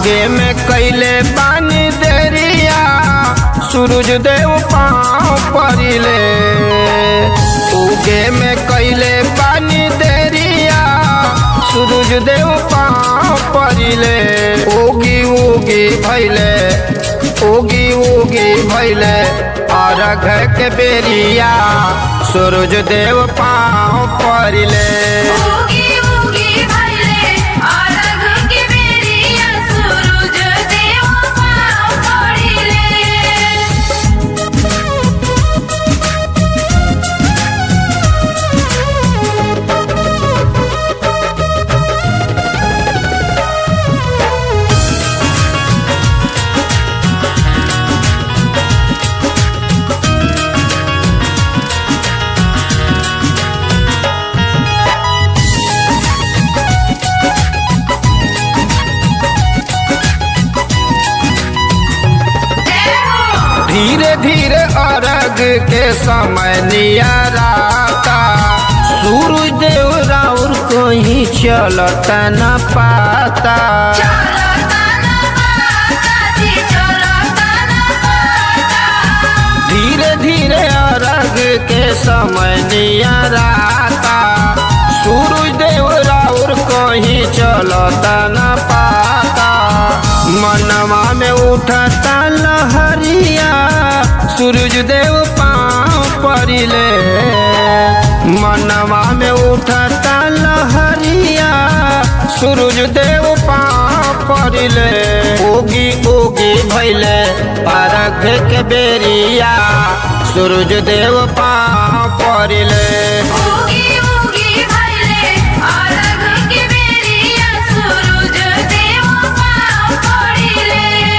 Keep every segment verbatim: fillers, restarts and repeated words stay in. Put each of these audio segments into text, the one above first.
आगे में कैले पानी देरिया सूरज देव पाँव परिले। उगे में कैले पानी देरिया सूरज देव पाँव परिले। उगी उगी भैले उगी उगी भैले अर्घ के बेरिया सूरज देव पाँव परिले। उगी उगी भैले अर्घ के बेरिया सूरज देव पाँव परिले। धीरे धीरे अर्घ के समय नियराता सूरज देव राउर कहीं चलता न पाता। धीरे धीरे अर्घ के समय नियराता सूरज देव राउर कहीं चलता न पाता। मनवा में उठता लहरिया सूरज देव पाँव परिले। मनवा में उठता लहरिया सूरज देव पाँव परिले। उगी उगी भैले अर्घ के बेरिया सूरज देव पाँव परिले। उगी उगी भैले अर्घ के बेरिया सूरज देव पाँव परिले।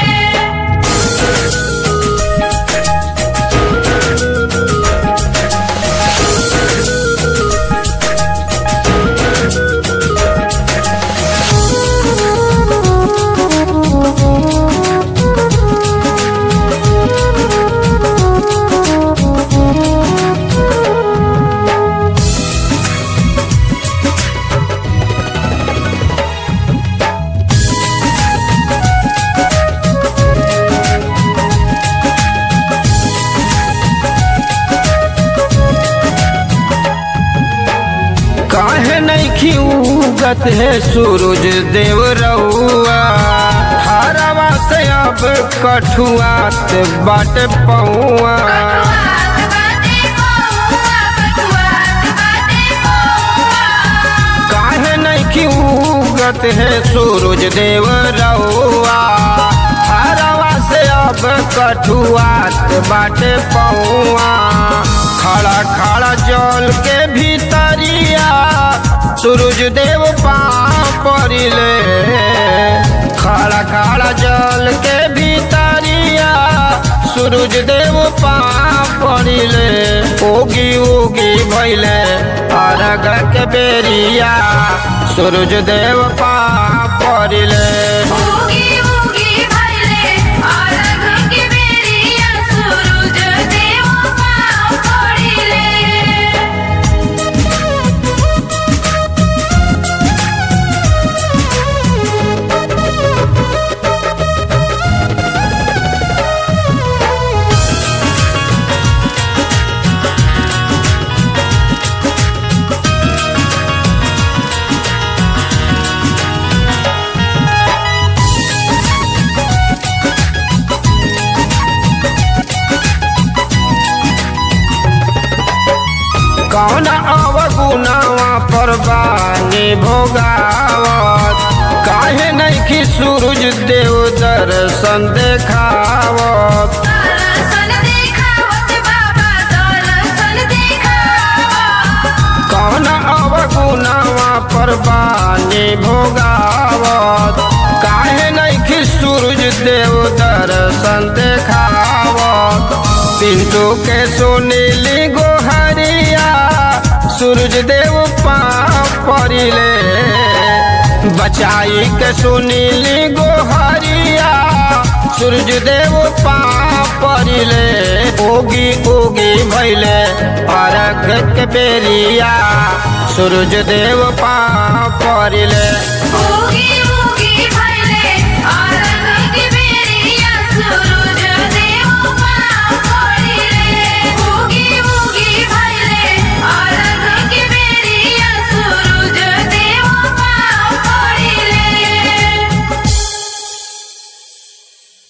काहे नहीं खिउगत है सूरज देव रउआ। हरवा से अब कठुआत बाट पौआ। काहे नहीं खिउगत है सूरज देव रउआ। हरवा से अब कठुआत बाट पौआ। खड़ा खड़ा जल के भीतरिया सूरज देव पाँव परिले। खड़ा खड़ा जल के भीतरिया सूरज देव पाँव परिले। उगी उगी भैले अर्घ के बेरिया सूरज देव पाँव परिले। उगी उगी भैले अर्घ के बेरिया सूरज देव पाँव परिले। कौन अवगुनावा पर बानी भोगावत। काहे नहीं कि सूरज देव दर्शन देखावत। दर्शन देखावत बाबा दर्शन देखावत। कौन अवगुनावा पर बानी भोगावत। काहे नहीं कि सूरज देव दर्शन देखावत। पिंटू के सुनीली गोहरिया सूरज देव पाँव परिले। बचाई के सुनीली गोहरिया सूरज देव पाँव परिले। उगी उगी भैले अर्घ के बेरिया सूरज देव पाँव परिले। उगी